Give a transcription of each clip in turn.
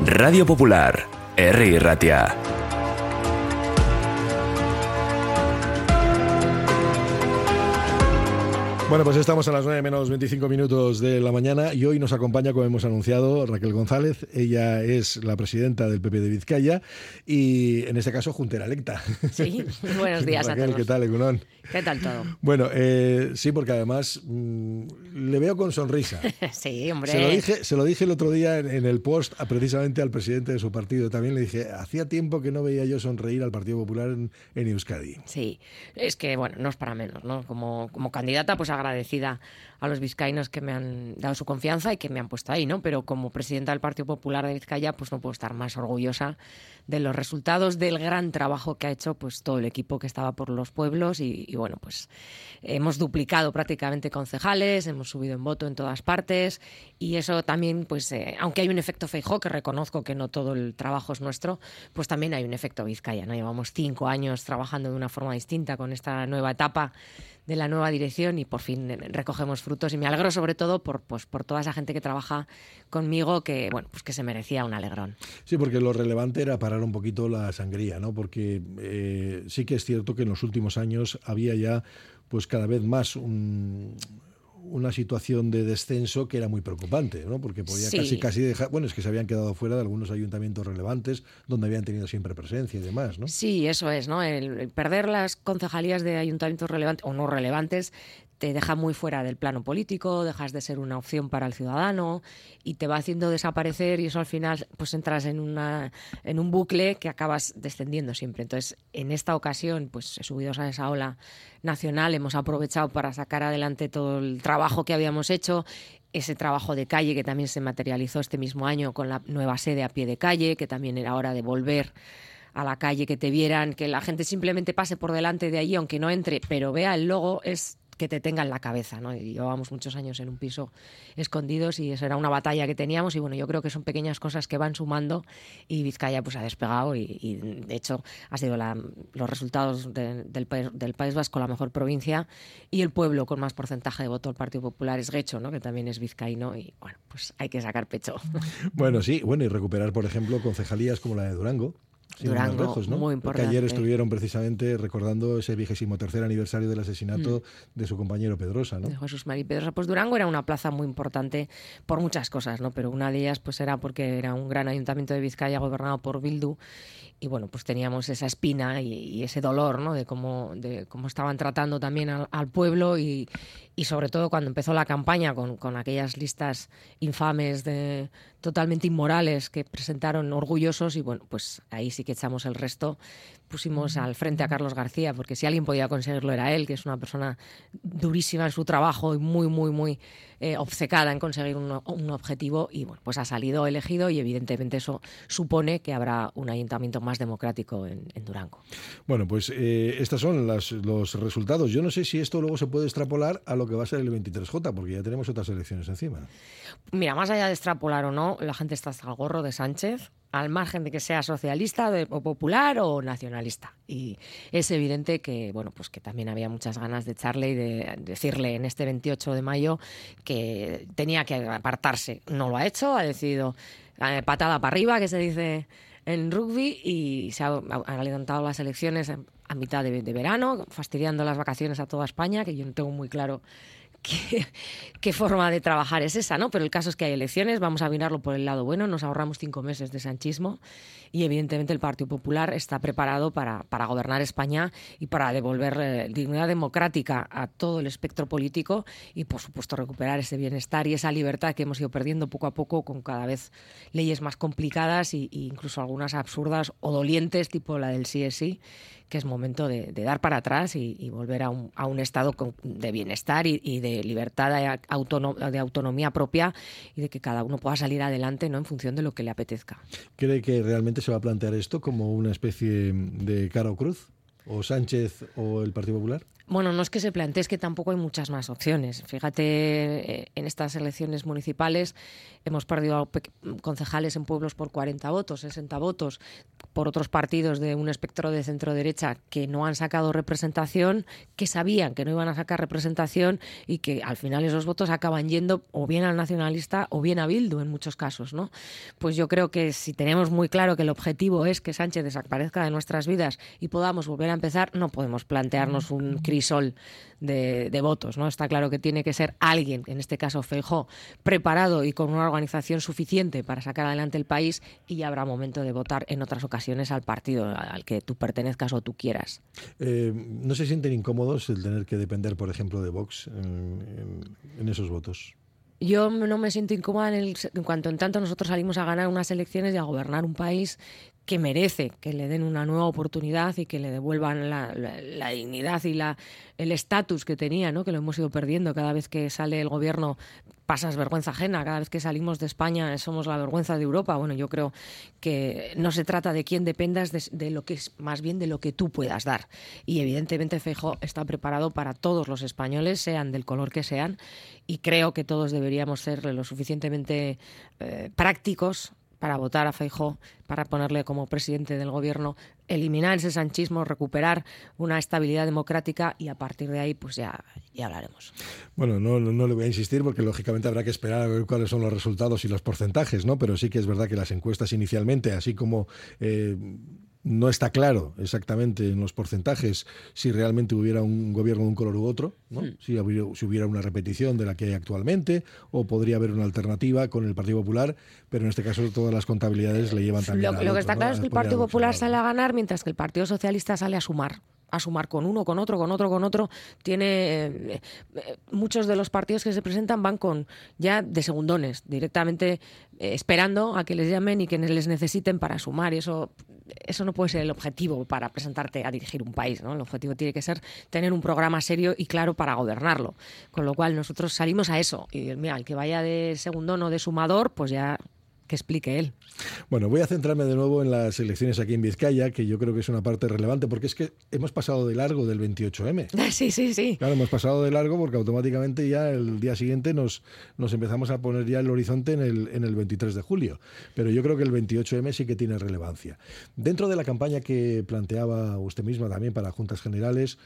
Radio Popular, Herri Ratia. Bueno, pues estamos a las 9 menos 25 minutos de la mañana y hoy nos acompaña, como hemos anunciado, Raquel González. Ella es la presidenta del PP de Vizcaya y, en este caso, juntera electa. Sí, buenos días Raquel, a todos. ¿qué tal, Egunon? ¿Qué tal todo? Bueno, sí, porque además le veo con sonrisa. Sí, hombre. Se lo dije el otro día en el post precisamente al presidente de su partido. También le dije, hacía tiempo que no veía yo sonreír al Partido Popular en Euskadi. Sí, es que, bueno, no es para menos, ¿no? Como candidata, pues agradecida a los vizcaínos que me han dado su confianza y que me han puesto ahí, ¿no? Pero como presidenta del Partido Popular de Vizcaya, pues no puedo estar más orgullosa de los resultados, del gran trabajo que ha hecho pues todo el equipo que estaba por los pueblos y bueno, pues hemos duplicado prácticamente concejales, hemos subido en voto en todas partes y eso también, pues aunque hay un efecto Feijóo, que reconozco que no todo el trabajo es nuestro, pues también hay un efecto Vizcaya, ¿no? Llevamos 5 años trabajando de una forma distinta con esta nueva etapa de la nueva dirección y por fin recogemos frutos y me alegro sobre todo por toda esa gente que trabaja conmigo que, bueno, pues que se merecía un alegrón. Sí, porque lo relevante era parar un poquito la sangría, ¿no? Porque sí que es cierto que en los últimos años había ya pues cada vez más una situación de descenso que era muy preocupante, ¿no? Porque podía casi dejar... Bueno, es que se habían quedado fuera de algunos ayuntamientos relevantes donde habían tenido siempre presencia y demás, ¿no? Sí, eso es, ¿no? El perder las concejalías de ayuntamientos relevantes o no relevantes te deja muy fuera del plano político, dejas de ser una opción para el ciudadano y te va haciendo desaparecer y eso al final pues entras en un bucle que acabas descendiendo siempre. Entonces, en esta ocasión, pues subidos a esa ola nacional, hemos aprovechado para sacar adelante todo el trabajo que habíamos hecho, ese trabajo de calle que también se materializó este mismo año con la nueva sede a pie de calle, que también era hora de volver a la calle, que te vieran, que la gente simplemente pase por delante de allí, aunque no entre, pero vea el logo, es que te tenga en la cabeza, ¿no? Y llevábamos muchos años en un piso escondidos y eso era una batalla que teníamos y bueno, yo creo que son pequeñas cosas que van sumando y Vizcaya pues ha despegado y de hecho ha sido los resultados del País Vasco la mejor provincia y el pueblo con más porcentaje de voto del Partido Popular es Guecho, ¿no? Que también es vizcaíno y bueno, pues hay que sacar pecho. Bueno, sí, bueno, y recuperar, por ejemplo, concejalías como la de Durango. Durango, lejos, ¿no? muy importante. Porque ayer estuvieron precisamente recordando ese 23º aniversario del asesinato de su compañero Pedrosa, ¿no? De Jesús María Pedrosa. Pues Durango era una plaza muy importante por muchas cosas, ¿no? Pero una de ellas pues era porque era un gran ayuntamiento de Vizcaya gobernado por Bildu y bueno, pues teníamos esa espina y ese dolor, ¿no? De cómo estaban tratando también al pueblo y sobre todo cuando empezó la campaña con aquellas listas infames totalmente inmorales que presentaron orgullosos y bueno, pues ahí sí que echamos el resto, pusimos al frente a Carlos García, porque si alguien podía conseguirlo era él, que es una persona durísima en su trabajo y muy, muy, muy obcecada en conseguir un objetivo y bueno, pues ha salido elegido y evidentemente eso supone que habrá un ayuntamiento más democrático en Durango. Bueno, pues estos son los resultados. Yo no sé si esto luego se puede extrapolar a lo que va a ser el 23J, porque ya tenemos otras elecciones encima. Mira, más allá de extrapolar o no, la gente está hasta el gorro de Sánchez, al margen de que sea socialista o popular o nacionalista. Y es evidente que, bueno, pues que también había muchas ganas de echarle y de decirle en este 28 de mayo que tenía que apartarse. No lo ha hecho, ha decidido patada para arriba, que se dice en rugby, y se ha adelantado las elecciones a mitad de verano, fastidiando las vacaciones a toda España, que yo no tengo muy claro qué forma de trabajar es esa, ¿no? Pero el caso es que hay elecciones, vamos a mirarlo por el lado bueno, nos ahorramos 5 meses de sanchismo y evidentemente el Partido Popular está preparado para gobernar España y para devolver dignidad democrática a todo el espectro político y por supuesto recuperar ese bienestar y esa libertad que hemos ido perdiendo poco a poco con cada vez leyes más complicadas e incluso algunas absurdas o dolientes tipo la del sí es sí, que es momento de dar para atrás y volver a un estado de bienestar y de libertad, de autonomía propia y de que cada uno pueda salir adelante, ¿no? En función de lo que le apetezca. ¿Cree que realmente se va a plantear esto como una especie de cara o cruz? ¿O Sánchez o el Partido Popular? Bueno, no es que se plantee, es que tampoco hay muchas más opciones. Fíjate, en estas elecciones municipales hemos perdido concejales en pueblos por 40 votos, 60 votos. por otros partidos de un espectro de centro-derecha que no han sacado representación, que sabían que no iban a sacar representación y que al final esos votos acaban yendo o bien al nacionalista o bien a Bildu en muchos casos, ¿no? Pues yo creo que si tenemos muy claro que el objetivo es que Sánchez desaparezca de nuestras vidas y podamos volver a empezar, no podemos plantearnos un crisol de votos, ¿no? Está claro que tiene que ser alguien, en este caso Feijóo, preparado y con una organización suficiente para sacar adelante el país, y ya habrá momento de votar en otras ocasiones al partido al que tú pertenezcas o tú quieras. ¿No se sienten incómodos el tener que depender, por ejemplo, de Vox en esos votos? Yo no me siento incómoda en cuanto en tanto nosotros salimos a ganar unas elecciones y a gobernar un país que merece que le den una nueva oportunidad y que le devuelvan la dignidad y el estatus que tenía, ¿no? Que lo hemos ido perdiendo. Cada vez que sale el gobierno pasas vergüenza ajena, cada vez que salimos de España somos la vergüenza de Europa. Bueno, yo creo que no se trata de quién dependas, de lo que es más bien de lo que tú puedas dar. Y evidentemente Feijóo está preparado para todos los españoles, sean del color que sean, y creo que todos deberíamos ser lo suficientemente prácticos para votar a Feijóo, para ponerle como presidente del gobierno, eliminar ese sanchismo, recuperar una estabilidad democrática, y a partir de ahí pues ya hablaremos. Bueno, no le voy a insistir porque lógicamente habrá que esperar a ver cuáles son los resultados y los porcentajes, ¿no? Pero sí que es verdad que las encuestas inicialmente, así como no está claro exactamente en los porcentajes si realmente hubiera un gobierno de un color u otro, ¿no? Si hubiera una repetición de la que hay actualmente, o podría haber una alternativa con el Partido Popular, pero en este caso todas las contabilidades le llevan también Lo que está claro es que el Partido Popular sale a ganar, mientras que el Partido Socialista sale a sumar con uno, con otro. Tiene muchos de los partidos que se presentan van con ya de segundones, directamente esperando a que les llamen y que les necesiten para sumar, y eso no puede ser el objetivo para presentarte a dirigir un país, ¿no? El objetivo tiene que ser tener un programa serio y claro para gobernarlo, con lo cual nosotros salimos a eso, y mira, el que vaya de segundón o de sumador, pues ya que explique él. Bueno, voy a centrarme de nuevo en las elecciones aquí en Vizcaya, que yo creo que es una parte relevante, porque es que hemos pasado de largo del 28M. Sí. Claro, hemos pasado de largo porque automáticamente ya el día siguiente nos empezamos a poner ya el horizonte en el 23 de julio. Pero yo creo que el 28M sí que tiene relevancia. Dentro de la campaña que planteaba usted misma también para Juntas Generales,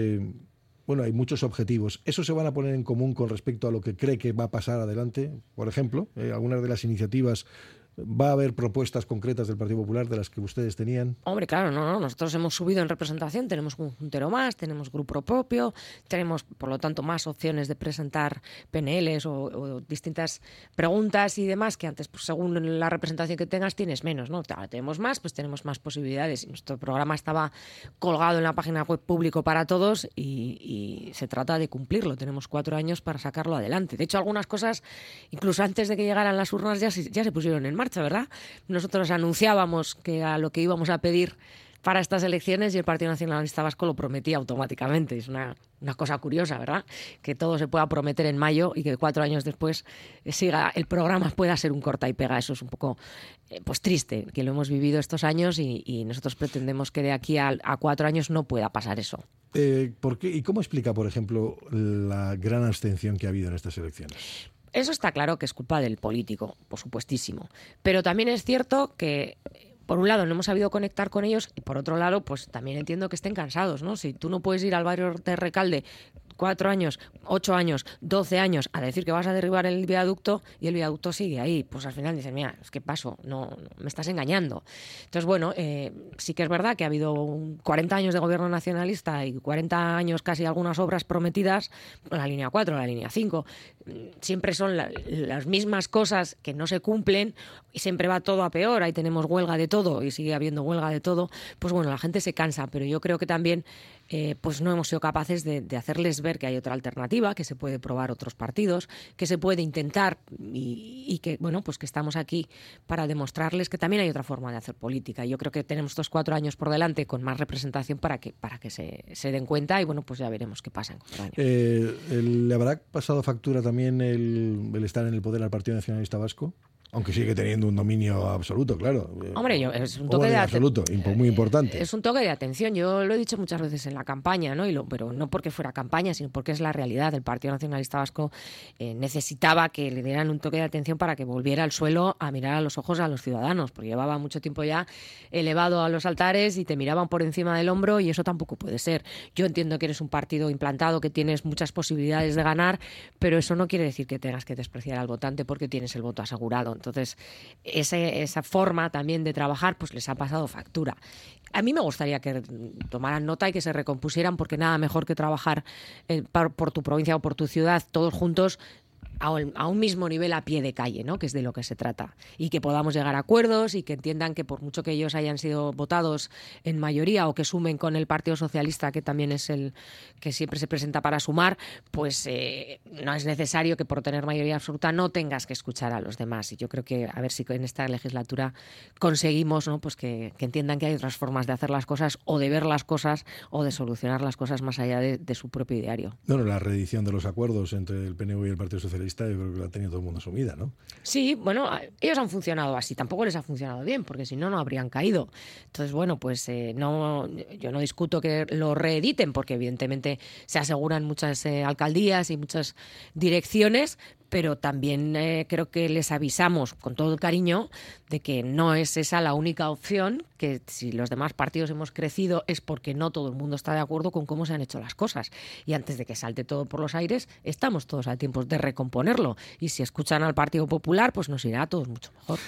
bueno, hay muchos objetivos. ¿Esos se van a poner en común con respecto a lo que cree que va a pasar adelante? Por ejemplo, algunas de las iniciativas, ¿va a haber propuestas concretas del Partido Popular de las que ustedes tenían? Hombre, claro, no. Nosotros hemos subido en representación, tenemos un juntero más, tenemos grupo propio, tenemos, por lo tanto, más opciones de presentar PNLs o distintas preguntas y demás, que antes, pues, según la representación que tengas, tienes menos, ¿no? Ahora tenemos más, pues tenemos más posibilidades. Y nuestro programa estaba colgado en la página web Público para Todos y se trata de cumplirlo. Tenemos 4 años para sacarlo adelante. De hecho, algunas cosas, incluso antes de que llegaran las urnas, ya se pusieron en marcha, ¿verdad? Nosotros anunciábamos que a lo que íbamos a pedir para estas elecciones y el Partido Nacionalista Vasco lo prometía automáticamente. Es una cosa curiosa, ¿verdad? Que todo se pueda prometer en mayo y que 4 años después siga el programa, pueda ser un corta y pega. Eso es un poco pues triste, que lo hemos vivido estos años y nosotros pretendemos que de aquí a 4 años no pueda pasar eso. ¿Por qué? ¿Y cómo explica, por ejemplo, la gran abstención que ha habido en estas elecciones? Eso está claro que es culpa del político, por supuestísimo. Pero también es cierto que, por un lado, no hemos sabido conectar con ellos, y por otro lado, pues también entiendo que estén cansados, ¿no? Si tú no puedes ir al barrio de Recalde 4 años, 8 años, 12 años a decir que vas a derribar el viaducto y el viaducto sigue ahí, pues al final dices, mira, es que paso, no me estás engañando. Entonces, bueno, sí que es verdad que ha habido 40 años de gobierno nacionalista y 40 años casi algunas obras prometidas, la línea 4, la línea 5, siempre son las mismas cosas que no se cumplen y siempre va todo a peor. Ahí tenemos huelga de todo y sigue habiendo huelga de todo. Pues bueno, la gente se cansa, pero yo creo que también pues no hemos sido capaces de hacerles ver que hay otra alternativa, que se puede probar otros partidos, que se puede intentar y que, bueno, pues que estamos aquí para demostrarles que también hay otra forma de hacer política. Yo creo que tenemos estos 4 años por delante con más representación para que se den cuenta y, bueno, pues ya veremos qué pasa en 4 años. ¿Le habrá pasado factura también el estar en el poder al Partido Nacionalista Vasco? Aunque sigue teniendo un dominio absoluto, claro. Hombre, es un toque de absoluto, muy importante. Es un toque de atención. Yo lo he dicho muchas veces en la campaña, ¿no? Pero no porque fuera campaña, sino porque es la realidad. El Partido Nacionalista Vasco necesitaba que le dieran un toque de atención para que volviera al suelo a mirar a los ojos a los ciudadanos, porque llevaba mucho tiempo ya elevado a los altares y te miraban por encima del hombro, y eso tampoco puede ser. Yo entiendo que eres un partido implantado, que tienes muchas posibilidades de ganar, pero eso no quiere decir que tengas que despreciar al votante porque tienes el voto asegurado. Entonces, esa forma también de trabajar pues les ha pasado factura. A mí me gustaría que tomaran nota y que se recompusieran, porque nada mejor que trabajar por tu provincia o por tu ciudad todos juntos a un mismo nivel a pie de calle, ¿no? Que es de lo que se trata. Y que podamos llegar a acuerdos y que entiendan que por mucho que ellos hayan sido votados en mayoría o que sumen con el Partido Socialista, que también es el que siempre se presenta para sumar, pues no es necesario que por tener mayoría absoluta no tengas que escuchar a los demás. Y yo creo que a ver si en esta legislatura conseguimos, ¿no? Pues que entiendan que hay otras formas de hacer las cosas o de ver las cosas o de solucionar las cosas más allá de su propio ideario. Bueno, la reedición de los acuerdos entre el PNV y el Partido Socialista, yo creo que la ha tenido todo el mundo asumida, ¿no? Sí, bueno, ellos han funcionado así, tampoco les ha funcionado bien, porque si no, no habrían caído. Entonces, bueno, pues yo no discuto que lo reediten, porque evidentemente se aseguran muchas alcaldías y muchas direcciones, pero también creo que les avisamos con todo el cariño de que no es esa la única opción, que si los demás partidos hemos crecido es porque no todo el mundo está de acuerdo con cómo se han hecho las cosas. Y antes de que salte todo por los aires, estamos todos a tiempo de recomponerlo. Y si escuchan al Partido Popular, pues nos irá a todos mucho mejor.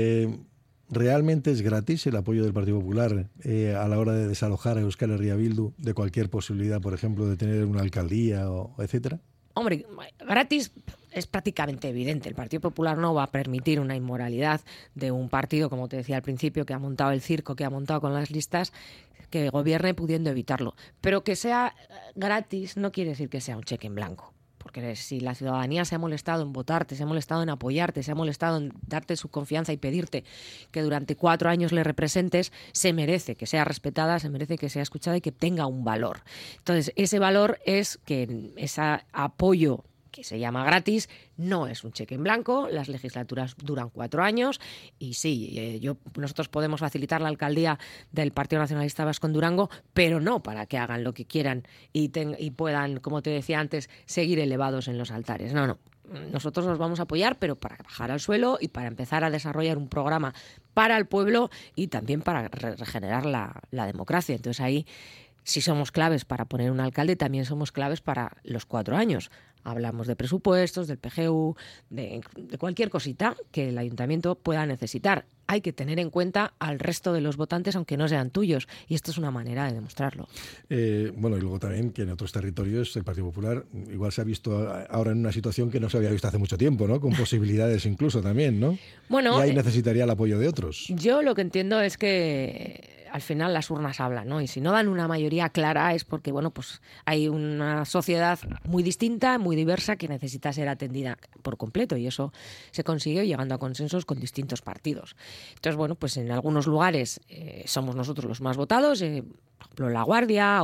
¿Realmente es gratis el apoyo del Partido Popular a la hora de desalojar a Euskal Herria Bildu de cualquier posibilidad, por ejemplo, de tener una alcaldía o etcétera? Hombre, gratis es prácticamente evidente. El Partido Popular no va a permitir una inmoralidad de un partido, como te decía al principio, que ha montado el circo, que ha montado con las listas, que gobierne pudiendo evitarlo. Pero que sea gratis no quiere decir que sea un cheque en blanco. Porque si la ciudadanía se ha molestado en votarte, se ha molestado en apoyarte, se ha molestado en darte su confianza y pedirte que durante 4 años le representes, se merece que sea respetada, se merece que sea escuchada y que tenga un valor. Entonces, ese valor es que ese apoyo, que se llama gratis, no es un cheque en blanco. Las legislaturas duran 4 años y sí, nosotros podemos facilitar la alcaldía del Partido Nacionalista Vasco en Durango, pero no para que hagan lo que quieran y puedan, como te decía antes, seguir elevados en los altares. No. Nosotros los vamos a apoyar, pero para bajar al suelo y para empezar a desarrollar un programa para el pueblo y también para regenerar la democracia. Entonces ahí, si somos claves para poner un alcalde, también somos claves para los 4 años. Hablamos de presupuestos, del PGU, de cualquier cosita que el ayuntamiento pueda necesitar. Hay que tener en cuenta al resto de los votantes, aunque no sean tuyos, y esto es una manera de demostrarlo. Bueno, y luego también que en otros territorios el Partido Popular igual se ha visto ahora en una situación que no se había visto hace mucho tiempo, ¿no? Con posibilidades incluso también, ¿no? Bueno, y ahí necesitaría el apoyo de otros. Yo lo que entiendo es que al final las urnas hablan, ¿no? Y si no dan una mayoría clara es porque, bueno, pues hay una sociedad muy distinta, muy diversa, que necesita ser atendida por completo, y eso se consigue llegando a consensos con distintos partidos. Entonces, bueno, pues en algunos lugares somos nosotros los más votados, por ejemplo, La Guardia,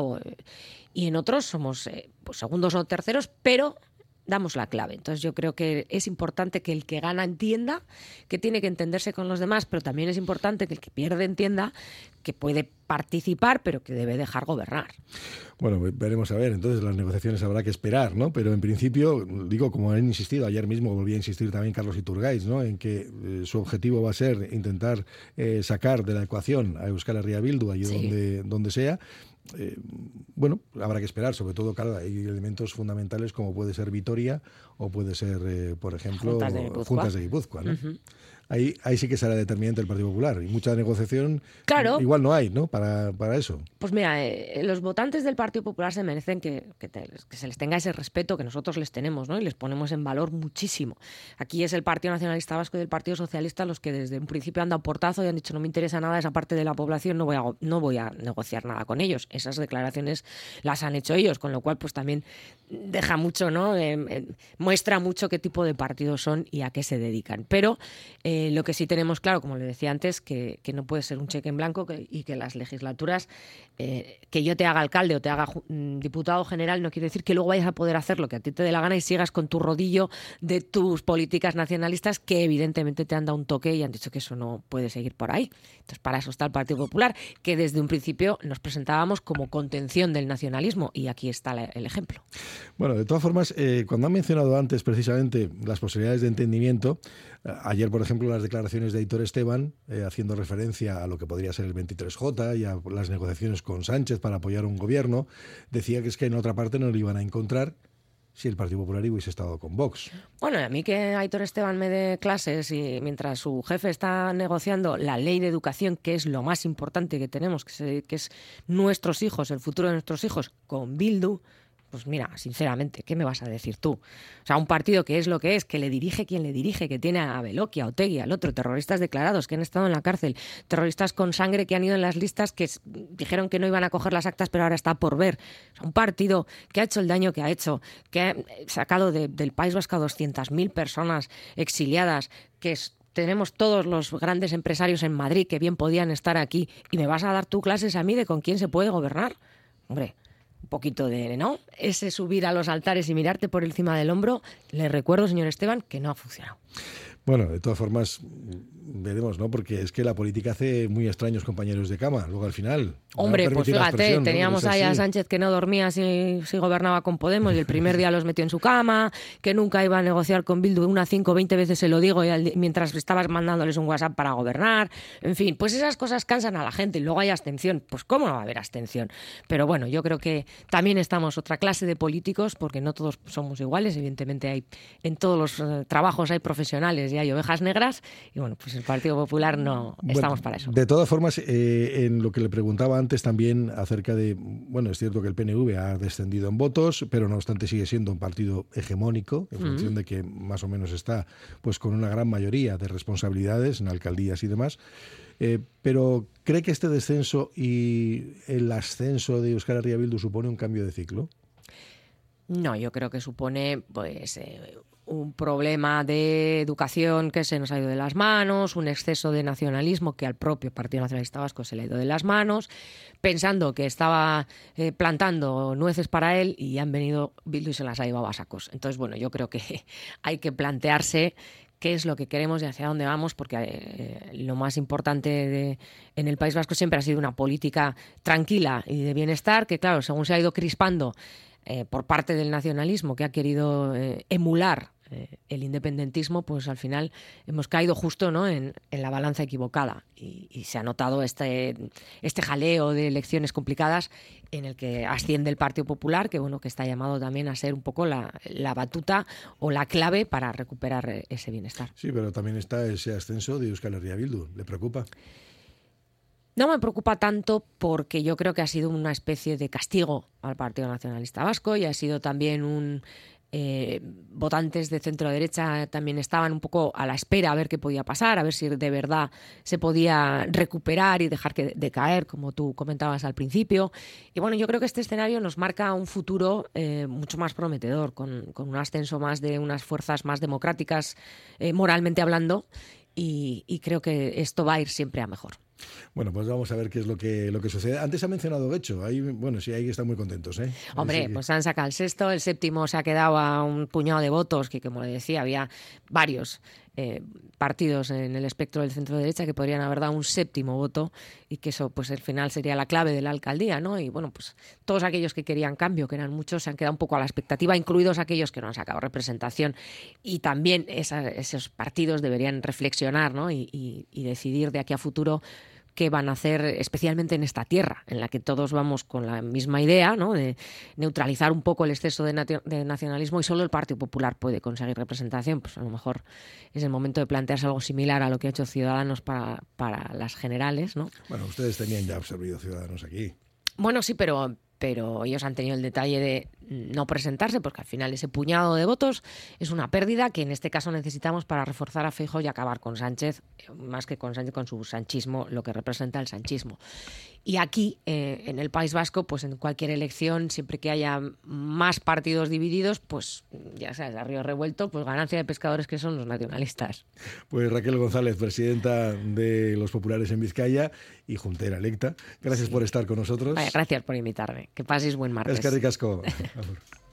y en otros somos pues segundos o terceros, pero damos la clave. Entonces yo creo que es importante que el que gana entienda que tiene que entenderse con los demás, pero también es importante que el que pierde entienda que puede participar, pero que debe dejar gobernar. Bueno, veremos a ver. Entonces las negociaciones habrá que esperar, ¿no? Pero en principio, digo, como han insistido, ayer mismo volví a insistir también Carlos Iturgaiz, ¿no? En que su objetivo va a ser intentar sacar de la ecuación a Euskal Herria Bildu, allí donde sea. Bueno, habrá que esperar, sobre todo, claro, hay elementos fundamentales como puede ser Vitoria o puede ser, por ejemplo, Juntas de Guipúzcoa, ¿no? Uh-huh. Ahí sí que será determinante el Partido Popular, y mucha negociación igual no hay, ¿no? Para eso. Pues mira, los votantes del Partido Popular se merecen que se les tenga ese respeto que nosotros les tenemos, ¿no? Y les ponemos en valor muchísimo. Aquí es el Partido Nacionalista Vasco y el Partido Socialista los que desde un principio han dado portazo y han dicho no me interesa nada esa parte de la población, no voy a negociar nada con ellos. Esas declaraciones las han hecho ellos, con lo cual pues también deja mucho, ¿no? Muestra mucho qué tipo de partidos son y a qué se dedican. Pero lo que sí tenemos claro, como le decía antes, que no puede ser un cheque en blanco y que las legislaturas, que yo te haga alcalde o te haga diputado general, no quiere decir que luego vayas a poder hacer lo que a ti te dé la gana y sigas con tu rodillo de tus políticas nacionalistas que evidentemente te han dado un toque y han dicho que eso no puede seguir por ahí. Entonces, para eso está el Partido Popular, que desde un principio nos presentábamos como contención del nacionalismo, y aquí está el ejemplo. Bueno, de todas formas, cuando han mencionado antes precisamente las posibilidades de entendimiento, ayer, por ejemplo, las declaraciones de Aitor Esteban, haciendo referencia a lo que podría ser el 23J y a las negociaciones con Sánchez para apoyar un gobierno, decía que es que en otra parte no lo iban a encontrar si el Partido Popular hubiese estado con Vox. Bueno, a mí que Aitor Esteban me dé clases y mientras su jefe está negociando la ley de educación, que es lo más importante que tenemos, que es nuestros hijos, el futuro de nuestros hijos, con Bildu, pues mira, sinceramente, ¿qué me vas a decir tú? O sea, un partido que es lo que es, que le dirige quien le dirige, que tiene a Beloki, a Otegi, al otro, terroristas declarados que han estado en la cárcel, terroristas con sangre que han ido en las listas, que dijeron que no iban a coger las actas, pero ahora está por ver. O sea, un partido que ha hecho el daño que ha hecho, que ha sacado del País Vasco a 200.000 personas exiliadas, tenemos todos los grandes empresarios en Madrid que bien podían estar aquí, y me vas a dar tú clases a mí de con quién se puede gobernar. Hombre, un poquito de, ¿no? Ese subir a los altares y mirarte por encima del hombro, le recuerdo, señor Esteban, que no ha funcionado. Bueno, de todas formas, veremos, ¿no? Porque es que la política hace muy extraños compañeros de cama, luego al final. Hombre, pues fíjate, teníamos ahí a Sánchez que no dormía si gobernaba con Podemos, y el primer día los metió en su cama, que nunca iba a negociar con Bildu, 5 o 20 veces se lo digo, mientras estabas mandándoles un WhatsApp para gobernar. En fin, pues esas cosas cansan a la gente, y luego hay abstención. Pues ¿cómo no va a haber abstención? Pero bueno, yo creo que también estamos otra clase de políticos, porque no todos somos iguales, evidentemente en todos los trabajos hay profesionales y hay ovejas negras, y bueno, pues el Partido Popular no estamos para eso. De todas formas, en lo que le preguntaba antes también acerca de, bueno, es cierto que el PNV ha descendido en votos, pero no obstante sigue siendo un partido hegemónico, en función de que más o menos está pues con una gran mayoría de responsabilidades en alcaldías y demás. Pero ¿cree que este descenso y el ascenso de Euskal Herria Bildu supone un cambio de ciclo? No, yo creo que supone pues un problema de educación que se nos ha ido de las manos, un exceso de nacionalismo que al propio Partido Nacionalista Vasco se le ha ido de las manos, pensando que estaba plantando nueces para él, y han venido Bildu y se las ha llevado a sacos. Entonces, bueno, yo creo que hay que plantearse qué es lo que queremos y hacia dónde vamos, porque lo más importante en el País Vasco siempre ha sido una política tranquila y de bienestar, que claro, según se ha ido crispando por parte del nacionalismo, que ha querido emular el independentismo, pues al final hemos caído justo, ¿no?, en la balanza equivocada, y se ha notado este jaleo de elecciones complicadas en el que asciende el Partido Popular, que bueno, que está llamado también a ser un poco la batuta o la clave para recuperar ese bienestar. Sí, pero también está ese ascenso de Euskal Herria Bildu. ¿Le preocupa? No me preocupa tanto, porque yo creo que ha sido una especie de castigo al Partido Nacionalista Vasco, y ha sido también votantes de centro-derecha también estaban un poco a la espera a ver qué podía pasar, a ver si de verdad se podía recuperar y dejar de caer, como tú comentabas al principio. Y bueno, yo creo que este escenario nos marca un futuro mucho más prometedor, con un ascenso más de unas fuerzas más democráticas, moralmente hablando, y creo que esto va a ir siempre a mejor. Bueno, pues vamos a ver qué es lo que sucede. Antes ha mencionado Guecho. Ahí, bueno, sí, ahí están muy contentos, ¿eh? Hombre, pues han sacado el sexto, el séptimo se ha quedado a un puñado de votos, que como le decía, había varios partidos en el espectro del centro-derecha que podrían haber dado un séptimo voto, y que eso pues al final sería la clave de la alcaldía, ¿no? Y bueno, pues todos aquellos que querían cambio, que eran muchos, se han quedado un poco a la expectativa, incluidos aquellos que no han sacado representación, y también esos partidos deberían reflexionar, ¿no? y decidir de aquí a futuro qué van a hacer, especialmente en esta tierra, en la que todos vamos con la misma idea, ¿no?, de neutralizar un poco el exceso de nacionalismo, y solo el Partido Popular puede conseguir representación. Pues a lo mejor es el momento de plantearse algo similar a lo que ha hecho Ciudadanos para las generales, ¿no? Bueno, ustedes tenían ya absorbido Ciudadanos aquí. Bueno, sí, pero ellos han tenido el detalle de no presentarse, porque al final ese puñado de votos es una pérdida que en este caso necesitamos para reforzar a Feijóo y acabar con Sánchez, más que con Sánchez, con su sanchismo, lo que representa el sanchismo. Y aquí, en el País Vasco, pues en cualquier elección, siempre que haya más partidos divididos, pues ya sabes, a río revuelto, pues ganancia de pescadores, que son los nacionalistas. Pues Raquel González, presidenta de los Populares en Vizcaya y juntera electa, gracias por estar con nosotros. Vale, gracias por invitarme. Que paséis buen martes. Eskerrik asko.